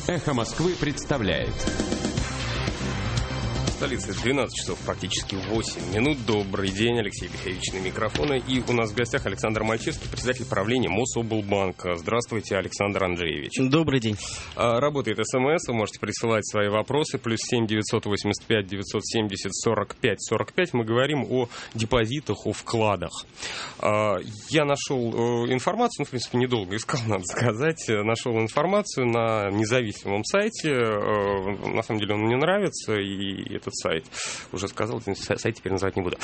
«Эхо Москвы» представляет. В столице 12 часов, практически 8 минут. Добрый день, Алексей Бехевич на микрофоне. И у нас в гостях Александр Мальчевский, председатель правления Мособлбанка. Здравствуйте, Александр Андреевич. Добрый день. Работает СМС, вы можете присылать свои вопросы. +7 985 970 45 45. Мы говорим о депозитах, о вкладах. Я нашел информацию, в принципе, недолго искал, надо сказать. Нашел информацию на независимом сайте. На самом деле он мне нравится, и этот сайт, уже сказал, сайт теперь называть не буду.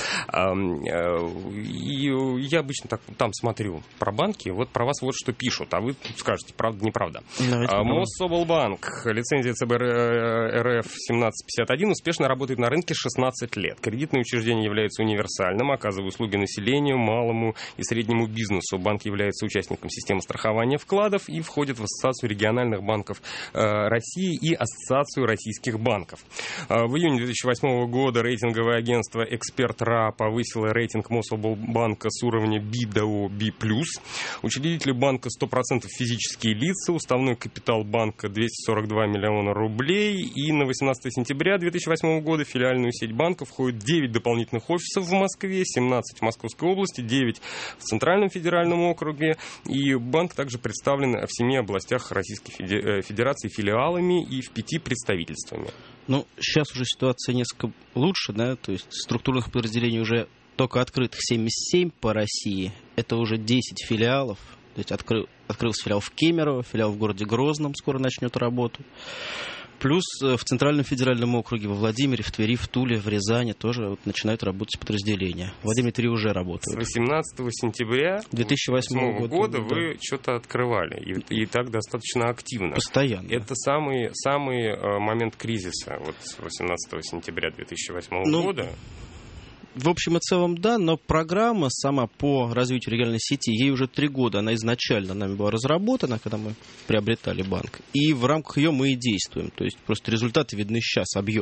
И я обычно так там смотрю про банки, вот про вас вот что пишут, а вы скажете, правда, неправда. Мособлбанк, лицензия ЦБ РФ 1751, успешно работает на рынке 16 лет. Кредитное учреждение является универсальным, оказывая услуги населению, малому и среднему бизнесу. Банк является участником системы страхования вкладов и входит в Ассоциацию региональных банков России и Ассоциацию российских банков. В июне 2008 года рейтинговое агентство «Эксперт.РА» повысило рейтинг Мособлбанка с уровня B до B+. Учредители банка 100% физические лица, уставной капитал банка 242 миллиона рублей. И на 18 сентября 2008 года в филиальную сеть банка входит 9 дополнительных офисов в Москве, 17 в Московской области, 9 в Центральном федеральном округе. И банк также представлен в 7 областях Российской Федерации филиалами и в 5 представительствами. Ну, сейчас уже ситуация несколько лучше, да, то есть структурных подразделений уже только открытых 77 по России, это уже 10 филиалов, то есть открылся филиал в Кемерово, филиал в городе Грозном скоро начнет работу, плюс в Центральном федеральном округе, во Владимире, в Твери, в Туле, в Рязани тоже вот начинают работать подразделения. В Владимире 3 уже работают. С 18 сентября 2008 года вы что-то открывали, и так достаточно активно. Постоянно. Это самый момент кризиса, вот с 18 сентября 2008 года. В общем и целом, да, но программа сама по развитию региональной сети, ей уже 3 года, она изначально нами была разработана, когда мы приобретали банк, и в рамках ее мы и действуем, то есть просто результаты видны сейчас, объем.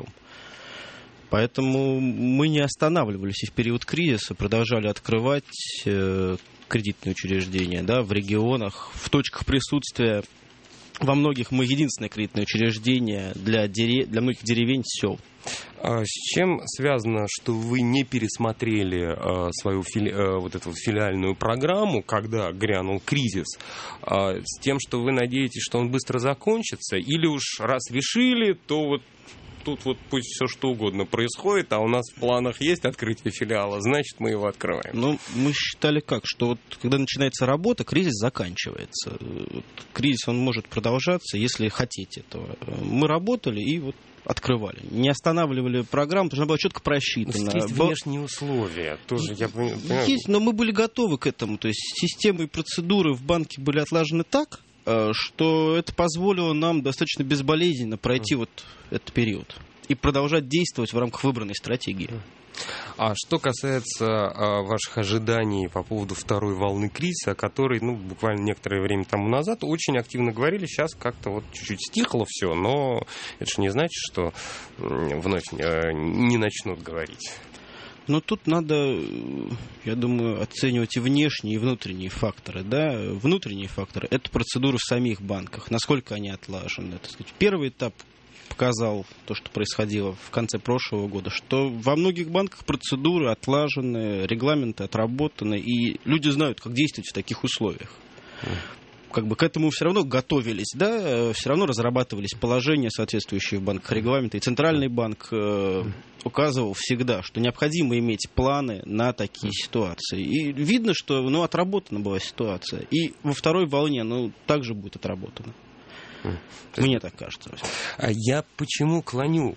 Поэтому мы не останавливались и в период кризиса, продолжали открывать кредитные учреждения, да, в регионах, в точках присутствия. Во многих мы единственное кредитное учреждение для многих деревень, сел. С чем связано, что вы не пересмотрели свою вот эту филиальную программу, когда грянул кризис, с тем, что вы надеетесь, что он быстро закончится, или уж раз решили, то вот тут вот пусть все что угодно происходит, а у нас в планах есть открытие филиала, значит, мы его открываем. Ну, мы считали как, что вот когда начинается работа, кризис заканчивается. Кризис, он может продолжаться, если хотите этого. Мы работали и вот открывали. Не останавливали программу, потому что она была четко просчитана. Есть внешние условия тоже, я понимаю. Есть, но мы были готовы к этому. То есть системы и процедуры в банке были отлажены так, что это позволило нам достаточно безболезненно пройти вот этот период и продолжать действовать в рамках выбранной стратегии. А что касается ваших ожиданий по поводу второй волны кризиса, о которой, буквально некоторое время тому назад очень активно говорили, сейчас как-то вот чуть-чуть стихло все, но это же не значит, что вновь не начнут говорить. Но тут надо, я думаю, оценивать и внешние, и внутренние факторы. Да? Внутренние факторы – это процедуры в самих банках, насколько они отлажены. Так сказать, первый этап показал то, что происходило в конце прошлого года, что во многих банках процедуры отлажены, регламенты отработаны, и люди знают, как действовать в таких условиях. Как бы к этому все равно готовились, да, все равно разрабатывались положения, соответствующие в банках, регламенты. И Центральный банк указывал всегда, что необходимо иметь планы на такие ситуации. И видно, что отработана была ситуация. И во второй волне, также будет отработано. Мне так кажется. Я почему клоню?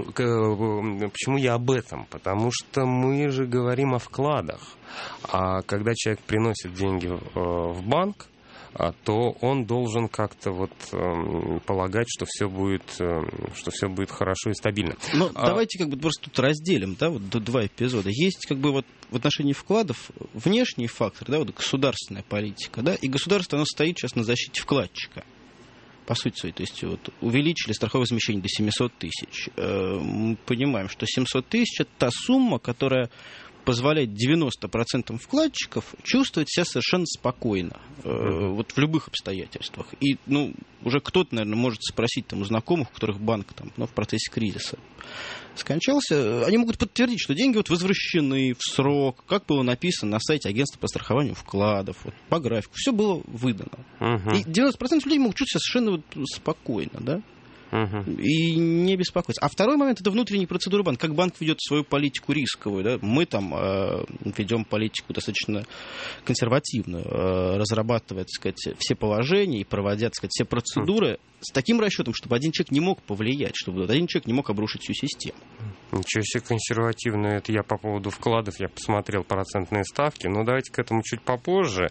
Почему я об этом? Потому что мы же говорим о вкладах. А когда человек приносит деньги в банк, то он должен как-то полагать, что все будет хорошо и стабильно. Давайте просто тут разделим, да, два эпизода. Есть в отношении вкладов внешний фактор, да, государственная политика, да, и государство, оно стоит сейчас на защите вкладчика. По сути своей, то есть увеличили страховое возмещение до 700 тысяч. Мы понимаем, что 700 тысяч – это та сумма, которая позволяет 90% вкладчиков чувствовать себя совершенно спокойно, вот в любых обстоятельствах. И, уже кто-то, наверное, может спросить там у знакомых, у которых банк там, в процессе кризиса скончался, они могут подтвердить, что деньги вот возвращены в срок, как было написано на сайте агентства по страхованию вкладов, вот, по графику, все было выдано. И 90% людей могут чувствовать себя совершенно спокойно, да? И не беспокоиться. А второй момент — это внутренние процедуры банка. Как банк ведет свою политику рисковую. Да? Мы там ведем политику достаточно консервативную, разрабатывая, так сказать, все положения и проводя, так сказать, все процедуры с таким расчетом, чтобы один человек не мог повлиять, чтобы один человек не мог обрушить всю систему. Ничего себе консервативно. Это я по поводу вкладов, я посмотрел процентные ставки, но давайте к этому чуть попозже.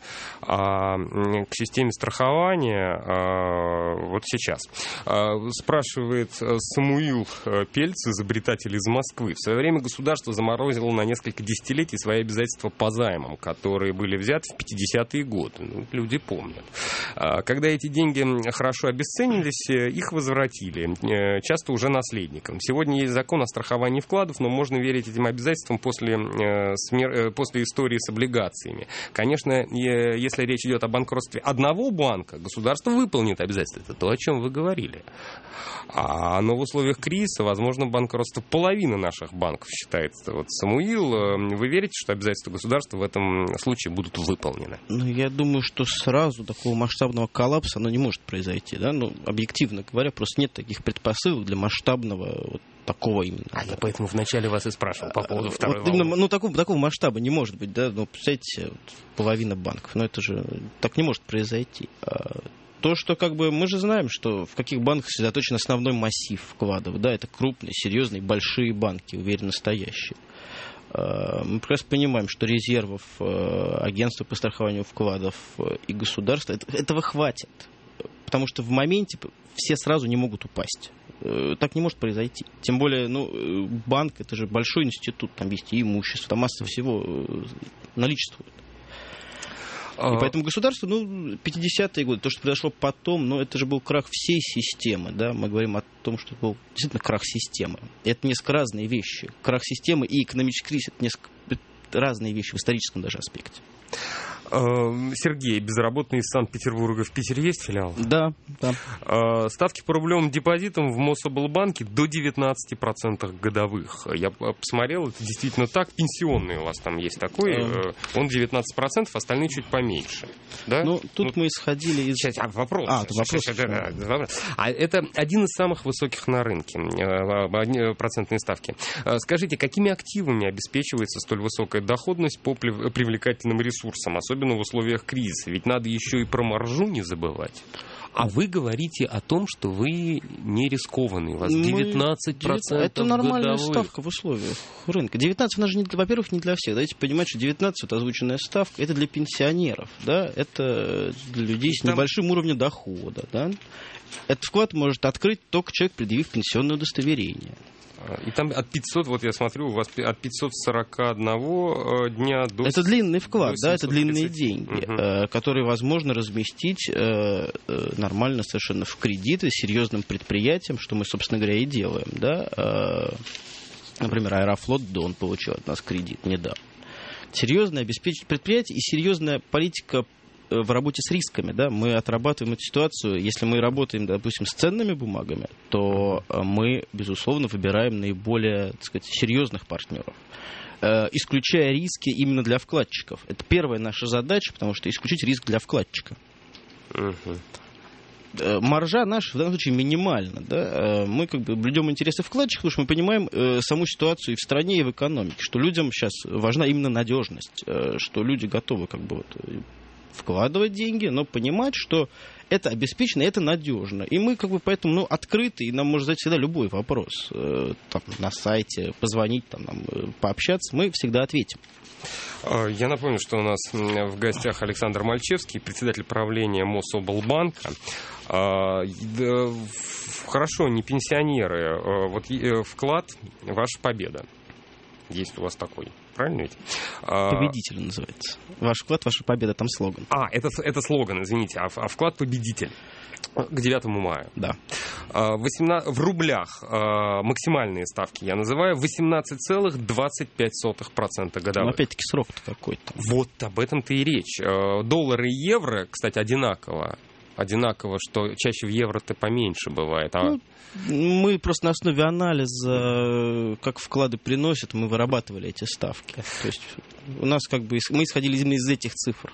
К системе страхования вот сейчас. Спрашивает Самуил Пельц, изобретатель из Москвы. В свое время государство заморозило на несколько десятилетий свои обязательства по займам, которые были взяты в 50-е годы. Люди помнят. Когда эти деньги хорошо обесценились, их возвратили, часто уже наследникам. Сегодня есть закон о страховании вкладов, но можно верить этим обязательствам после истории с облигациями. Конечно, если речь идет о банкротстве одного банка, государство выполнит обязательства. Это то, о чем вы говорили. Но в условиях кризиса, возможно, банкротство половины наших банков считается. Вот, Самуил, вы верите, что обязательства государства в этом случае будут выполнены? Я думаю, что сразу такого масштабного коллапса оно не может произойти. Да? Объективно говоря, просто нет таких предпосылок для масштабного вот такого именно. Я поэтому вначале вас и спрашивал по поводу второй волны. Именно, такого масштаба не может быть. Да? Представляете, половина банков. Это же так не может произойти. То, что мы же знаем, что в каких банках сосредоточен основной массив вкладов. Да, это крупные, серьезные, большие банки, уверенно стоящие. Мы прекрасно понимаем, что резервов агентства по страхованию вкладов и государства этого хватит. Потому что в моменте все сразу не могут упасть. Так не может произойти. Тем более, банк — это же большой институт, там есть и имущество, там масса всего наличествует. И поэтому государство, 50-е годы, то, что произошло потом, это же был крах всей системы, да, мы говорим о том, что это был действительно крах системы. Это несколько разные вещи. Крах системы и экономический кризис — это несколько разные вещи в историческом даже аспекте. Сергей, безработный из Санкт-Петербурга. В Питере есть филиал? Да. Ставки по рублевым депозитам в Мособлбанке до 19% годовых. Я посмотрел, это действительно так. Пенсионный у вас там есть такой. Он 19%, остальные чуть поменьше. Да? Тут мы исходили из... Сейчас, вопрос. Вопрос. Это один из самых высоких на рынке. Процентные ставки. Скажите, какими активами обеспечивается столь высокая доходность по привлекательным ресурсам, особенно в условиях кризиса? Ведь надо еще и про маржу не забывать. А вы говорите о том, что вы не рискованный. У вас 19% Это нормальная годовых. ставка в условиях рынка. 19, она же, во-первых, не для всех. Давайте понимать, что 19, вот озвученная ставка, это для пенсионеров. Да? Это для людей с небольшим уровнем дохода. Да? Этот вклад может открыть только человек, предъявив пенсионное удостоверение. И там от 500, вот я смотрю, у вас от 541 дня до... Это длинный вклад, да, это длинные деньги, которые возможно разместить нормально совершенно в кредиты серьезным предприятиям, что мы, собственно говоря, и делаем, да. Например, Аэрофлот Дон получил от нас кредит недавно. Серьезное обеспечить предприятие и серьезная политика в работе с рисками, да, мы отрабатываем эту ситуацию. Если мы работаем, допустим, с ценными бумагами, то мы, безусловно, выбираем наиболее, так сказать, серьезных партнеров, исключая риски именно для вкладчиков. Это первая наша задача, потому что исключить риск для вкладчика. Маржа наша в данном случае минимальна. Да? Мы блюдем интересы вкладчиков, потому что мы понимаем саму ситуацию и в стране, и в экономике, что людям сейчас важна именно надежность, что люди готовы вкладывать деньги, но понимать, что это обеспечено, это надежно. И мы поэтому открыты, и нам может задать всегда любой вопрос. На сайте, позвонить, нам пообщаться, мы всегда ответим. Я напомню, что у нас в гостях Александр Мальчевский, председатель правления Мособлбанка. Хорошо, не пенсионеры. Вот вклад — ваша победа. Есть у вас такой. Правильно ведь? Победитель называется. Ваш вклад, ваша победа, там слоган. Это слоган, извините. А вклад — победитель. К 9 мая. Да. В рублях максимальные ставки я называю 18,25% годовых. Но опять-таки срок-то какой-то. Вот об этом-то и речь. Доллары и евро, кстати, одинаково, что чаще в евро-то поменьше бывает. Мы просто на основе анализа, как вклады приносят, мы вырабатывали эти ставки. То есть у нас мы исходили именно из этих цифр.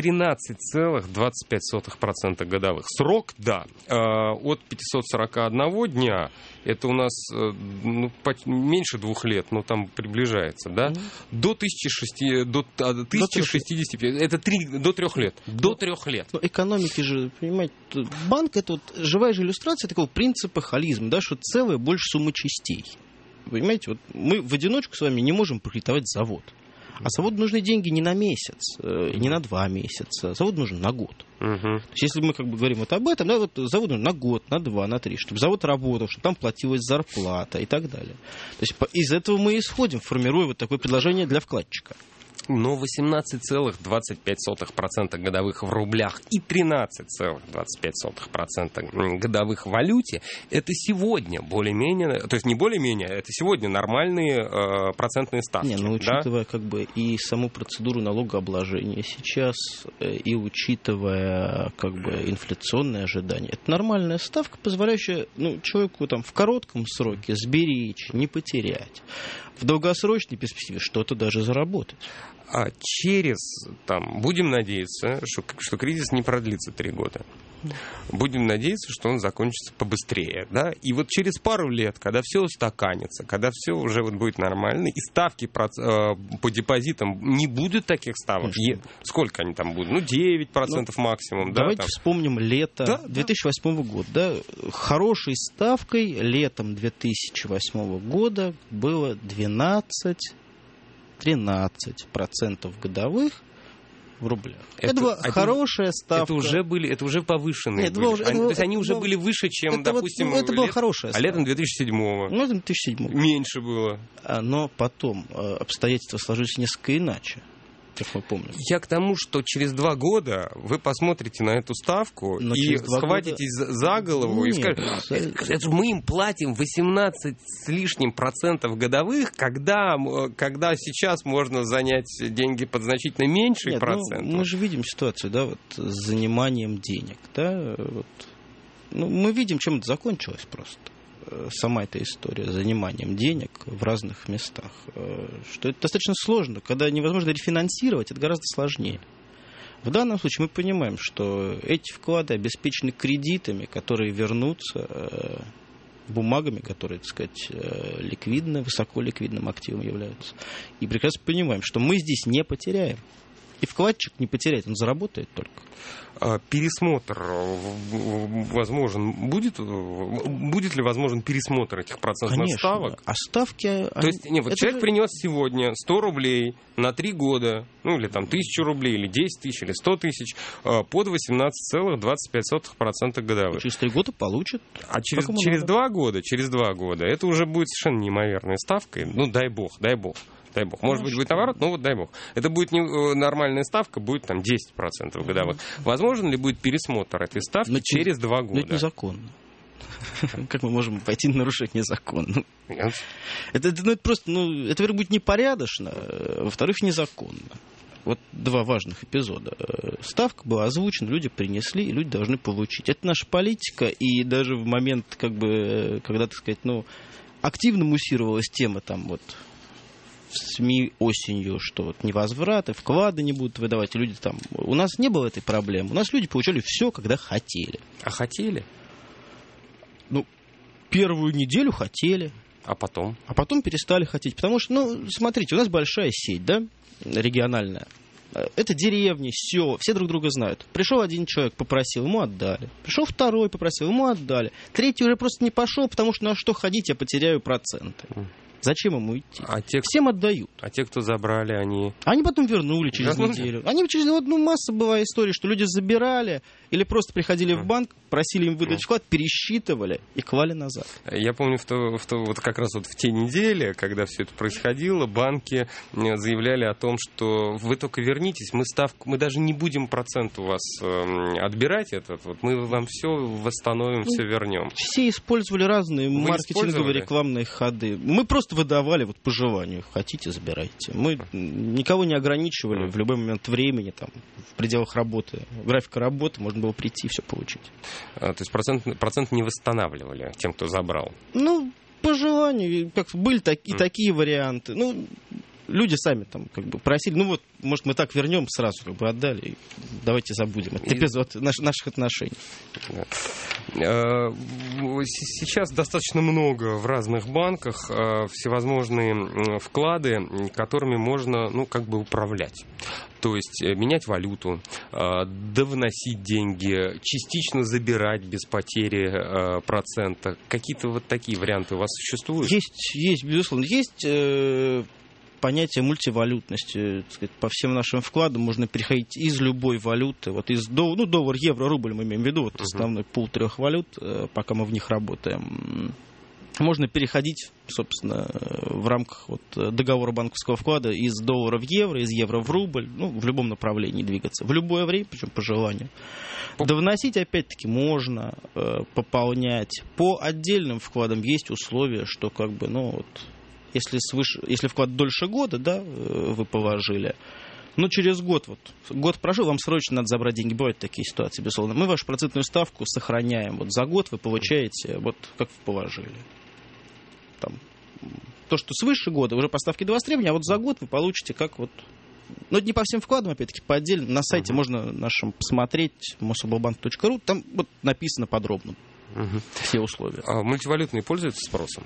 13,25% годовых. Срок, да, от 541 дня, это у нас меньше 2 лет, но там приближается, да, до 1065, это до 3 лет. До 3 лет. Но экономики же, понимаете, банк — это вот живая же иллюстрация такого принципа холизма, да, что целое больше суммы частей. Понимаете, вот мы в одиночку с вами не можем прокредитовать завод. А заводу нужны деньги не на месяц, не на 2 месяца. Завод нужен на год. То есть, если мы говорим вот об этом, да, вот завод нужен на год, на 2, на 3, чтобы завод работал, чтобы там платилась зарплата и так далее. То есть из этого мы исходим, формируя вот такое предложение для вкладчика. Но 18,25% годовых в рублях и 13,25% годовых в валюте — это сегодня более-менее, то есть не более-менее, это сегодня нормальные процентные ставки. Учитывая и саму процедуру налогообложения сейчас, и учитывая инфляционные ожидания, это нормальная ставка, позволяющая человеку в коротком сроке сберечь, не потерять. В долгосрочной перспективе что-то даже заработать. А будем надеяться, что кризис не продлится 3 года. Будем надеяться, что он закончится побыстрее. Да? И вот через пару лет, когда все устаканится, когда все уже будет нормально, и ставки по депозитам не будет таких ставок. Сколько они там будут? 9% максимум. Давайте вспомним лето 2008 года. Да? Хорошей ставкой летом 2008 года было 12-13% годовых в рублях. Это была хорошая ставка. Это уже повышенные. То есть они уже были выше, чем, допустим, это была хорошая ставка. А летом 2007-го. Летом 2007-го. Меньше было. Но потом обстоятельства сложились несколько иначе, как мы помним. Я к тому, что через 2 года вы посмотрите на эту ставку и схватитесь за голову и скажете, мы им платим 18 с лишним процентов годовых, когда сейчас можно занять деньги под значительно меньший процент. Мы же видим ситуацию, да, с заниманием денег. Да, мы видим, чем это закончилось просто. Сама эта история с заниманием денег в разных местах, что это достаточно сложно. Когда невозможно рефинансировать, это гораздо сложнее. В данном случае мы понимаем, что эти вклады обеспечены кредитами, которые вернутся, бумагами, которые, так сказать, ликвидны, высоко ликвидным активом являются. И прекрасно понимаем, что мы здесь не потеряем. И вкладчик не потеряет, он заработает только. Пересмотр возможен будет? Будет ли возможен пересмотр этих процентных ставок? А ставки... То есть человек принес сегодня 100 рублей на 3 года, или 1000 рублей, или 10 тысяч, или 100 тысяч под 18,25% годовых. И через 3 года получит. А через 2 года это уже будет совершенно неимоверной ставкой. Дай бог. Может быть, будет наоборот, но дай бог. Это будет нормальная ставка, будет 10% годовых. Возможен ли будет пересмотр этой ставки через 2 года? Но это незаконно. Как мы можем пойти на нарушение закона? Это просто, это, во-первых, будет непорядочно, во-вторых, незаконно. Вот 2 важных эпизода. Ставка была озвучена, люди принесли, и люди должны получить. Это наша политика, и даже в момент, когда, так сказать, активно муссировалась тема в СМИ осенью, что невозвраты, вклады не будут выдавать, и люди У нас не было этой проблемы. У нас люди получали все, когда хотели. А хотели? Первую неделю хотели. А потом? А потом перестали хотеть. Потому что, смотрите, у нас большая сеть, да, региональная. Это деревни, все друг друга знают. Пришел один человек, попросил, ему отдали. Пришел второй, попросил, ему отдали. Третий уже просто не пошел, потому что на что ходить, я потеряю проценты. Зачем ему идти? Всем отдают. А те, кто забрали, они... Они потом вернули через неделю. Масса была историй, что люди забирали или просто приходили в банк, просили им выдать вклад, пересчитывали и клали назад. Я помню, вот как раз вот в те недели, когда все это происходило, банки заявляли о том, что вы только вернитесь, мы даже не будем процент у вас отбирать этот, вот мы вам все восстановим, все вернем. Все использовали разные маркетинговые рекламные ходы. Мы просто выдавали вот по желанию. Хотите, забирайте. Мы никого не ограничивали в любой момент времени, там, в пределах работы, графика работы, можно было прийти и все получить. То есть процент не восстанавливали тем, кто забрал? Ну, по желанию. Были такие варианты. Ну, люди сами там как бы просили, ну вот, может, мы так вернем сразу, как бы отдали, давайте забудем этот эпизод наших отношений. Сейчас достаточно много в разных банках всевозможные вклады, которыми можно, ну, как бы управлять. То есть менять валюту, довносить деньги, частично забирать без потери процента. Какие-то вот такие варианты у вас существуют? Есть, безусловно. Есть понятие мультивалютности. Так сказать, по всем нашим вкладам можно переходить из любой валюты. Вот из доллар, евро, рубль мы имеем в виду. Вот основной пул 3 валют, пока мы в них работаем. Можно переходить, собственно, в рамках договора банковского вклада из доллара в евро, из евро в рубль, ну, в любом направлении двигаться. В любое время, причем по желанию. Довносить, опять-таки, можно, пополнять. По отдельным вкладам есть условия, что как бы, ну, вот, если вклад дольше года, да, вы положили, но через год прошел, вам срочно надо забрать деньги. Бывают такие ситуации, безусловно. Мы вашу процентную ставку сохраняем. Вот за год вы получаете, вот как вы положили. Там, то, что свыше года, уже по ставке до востребования, а вот за год вы получите как вот... Ну, это не по всем вкладам, опять-таки, по отдельно. На сайте можно нашем посмотреть, mosoblbank.ru, там вот написано подробно все условия. А мультивалютные пользуются спросом?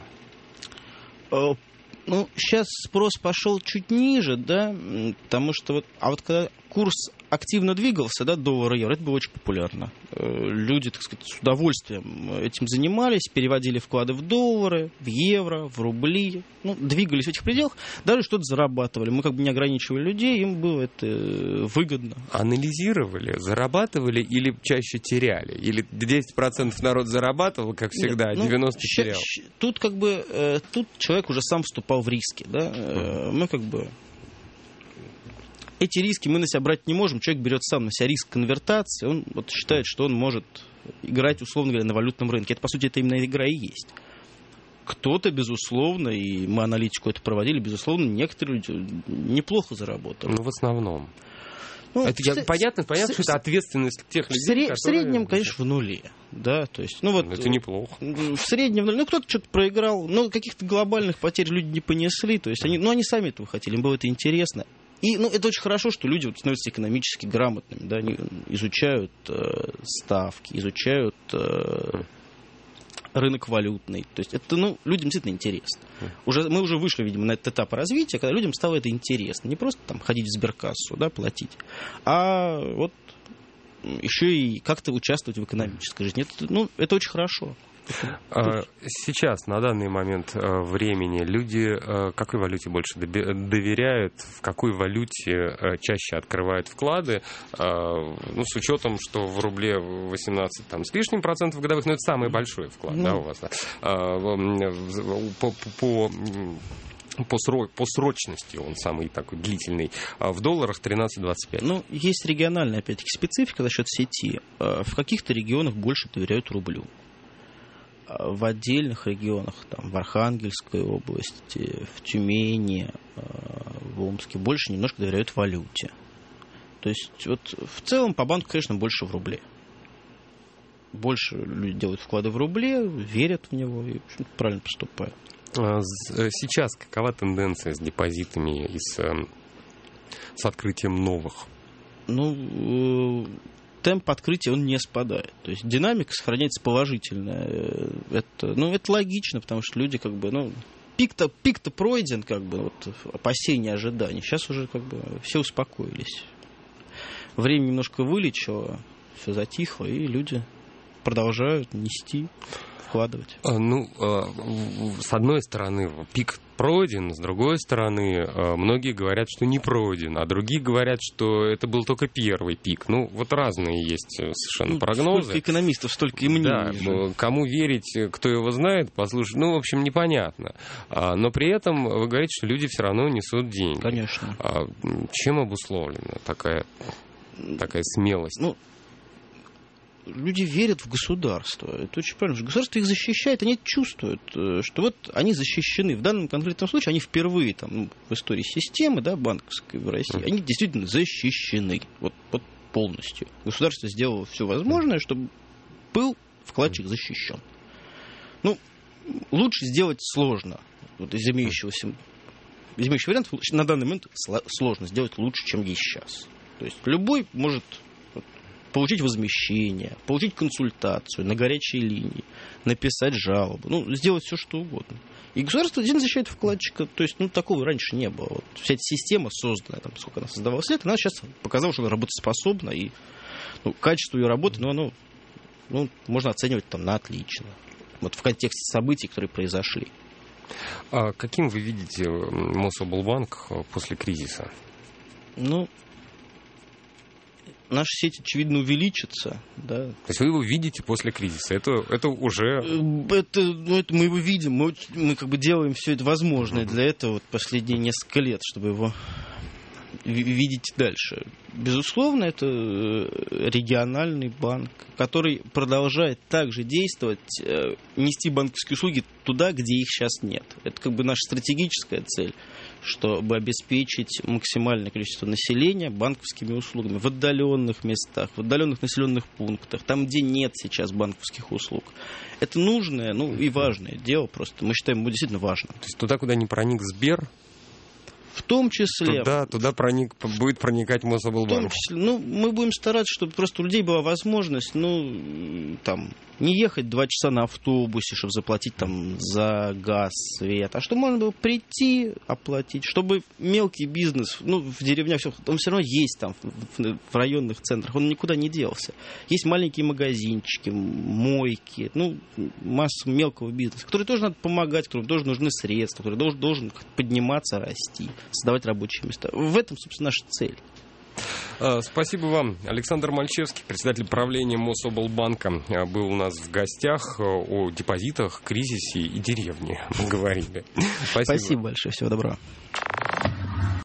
Ну, сейчас спрос пошел чуть ниже, да, потому что когда курс активно двигался, да, доллар-евро, это было очень популярно. Люди, так сказать, с удовольствием этим занимались, переводили вклады в доллары, в евро, в рубли, ну, двигались в этих пределах, даже что-то зарабатывали. Мы как бы не ограничивали людей, им было это выгодно. Анализировали, зарабатывали или чаще теряли? Или 10% народ зарабатывал, как всегда, а 90% терял? Тут как бы, тут человек уже сам вступал в риски, да, мы как бы... Эти риски мы на себя брать не можем. Человек берет сам на себя риск конвертации. Он вот считает, что он может играть, условно говоря, на валютном рынке. Это, по сути, это именно игра и есть. Кто-то, безусловно, и мы аналитику это проводили, безусловно, некоторые люди неплохо заработали. Ну, в основном. Это понятно, что это ответственность тех людей, в среднем, конечно, в нуле. Да, то есть, ну вот, это неплохо. В среднем, ну, кто-то что-то проиграл, но каких-то глобальных потерь люди не понесли. То есть они сами этого хотели, им было это интересно. И, ну, это очень хорошо, что люди становятся экономически грамотными, да, они изучают ставки, изучают рынок валютный. То есть это, ну, людям действительно интересно. Мы уже вышли, видимо, на этот этап развития, когда людям стало это интересно. Не просто там ходить в сберкассу, да, платить, а вот еще и как-то участвовать в экономической жизни. Это очень хорошо. Сейчас, на данный момент времени, люди какой валюте больше доверяют, в какой валюте чаще открывают вклады, ну, с учетом, что в рубле 18 там, с лишним процентов годовых, но это самый большой вклад, да, у вас, да? По срочности он самый такой длительный. В долларах 13.25. Ну, есть региональная, опять-таки, специфика за счет сети. В каких-то регионах больше доверяют рублю. В отдельных регионах, там, в Архангельской области, в Тюмени, в Омске, больше немножко доверяют валюте. То есть, вот в целом по банку, конечно, больше в рубле. Больше люди делают вклады в рубле, верят в него и, в общем-то, правильно поступают. Сейчас какова тенденция с депозитами и с открытием новых? Ну, темп открытия, он не спадает. То есть динамика сохраняется положительная. Это логично, потому что люди как бы, ну, пик-то пройден, как бы, вот, опасения, ожидания. Сейчас уже как бы все успокоились. Время немножко вылечило, все затихло, и люди продолжают нести, вкладывать. С одной стороны, пик пройден, с другой стороны, многие говорят, что не пройден, а другие говорят, что это был только первый пик. Вот разные есть совершенно прогнозы. Сколько экономистов, столько и мнений. Да, кому верить, кто его знает, послушать, в общем, непонятно. Но при этом вы говорите, что люди все равно несут деньги. Конечно. Чем обусловлена такая смелость? Люди верят в государство. Это очень правильно. Государство их защищает, они чувствуют, что они защищены. В данном конкретном случае они впервые в истории системы, банковской в России, они действительно защищены. Вот полностью. Государство сделало все возможное, чтобы был вкладчик защищен. Лучше сделать сложно. Из имеющихся вариантов на данный момент сложно сделать лучше, чем есть сейчас. То есть любой может получить возмещение, получить консультацию на горячей линии, написать жалобу, сделать все, что угодно. И государство действительно защищает вкладчика. То есть, такого раньше не было. Вся эта система созданная, сколько она создавалась лет, она сейчас показала, что она работоспособна, и качество ее работы, оно можно оценивать на отлично. В контексте событий, которые произошли. А каким вы видите Мособлбанк после кризиса? Наша сеть, очевидно, увеличится. Да. То есть вы его видите после кризиса? Это уже... Это мы его видим. Мы делаем все это возможное для этого последние несколько лет, чтобы его видеть дальше. Безусловно, это региональный банк, который продолжает также действовать, нести банковские услуги туда, где их сейчас нет. Это наша стратегическая цель, чтобы обеспечить максимальное количество населения банковскими услугами в отдаленных местах, в отдаленных населенных пунктах, там, где нет сейчас банковских услуг. Это нужное, и важное дело просто. Мы считаем его действительно важным. То есть туда, куда не проник Сбер, в том числе... Туда будет проникать Мособлбанк. В том числе, мы будем стараться, чтобы просто у людей была возможность, не ехать 2 часа на автобусе, чтобы заплатить за газ, свет, а чтобы можно было прийти, оплатить, чтобы мелкий бизнес, в деревнях, он все равно есть в районных центрах, он никуда не делся. Есть маленькие магазинчики, мойки, масса мелкого бизнеса, который тоже надо помогать, которому тоже нужны средства, который должен подниматься, расти, создавать рабочие места. В этом, собственно, наша цель. Спасибо вам. Александр Мальчевский, председатель правления Мособлбанка, был у нас в гостях. О депозитах, кризисе и деревне мы говорили. Спасибо большое. Всего доброго.